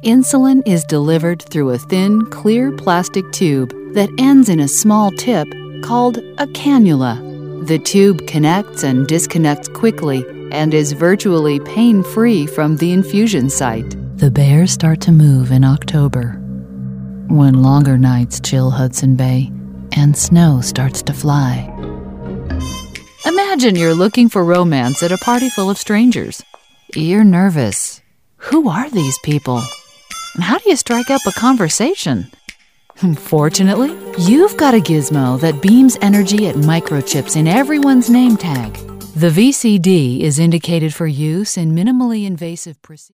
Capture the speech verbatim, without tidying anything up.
Insulin is delivered through a thin, clear plastic tube that ends in a small tip called a cannula. The tube connects and disconnects quickly and is virtually pain-free from the infusion site. The bears start to move in October, when longer nights chill Hudson Bay and snow starts to fly. Imagine you're looking for romance at a party full of strangers. You're nervous. Who are these people? And how do you strike up a conversation? Fortunately, you've got a gizmo that beams energy at microchips in everyone's name tag. The V C D is indicated for use in minimally invasive procedures.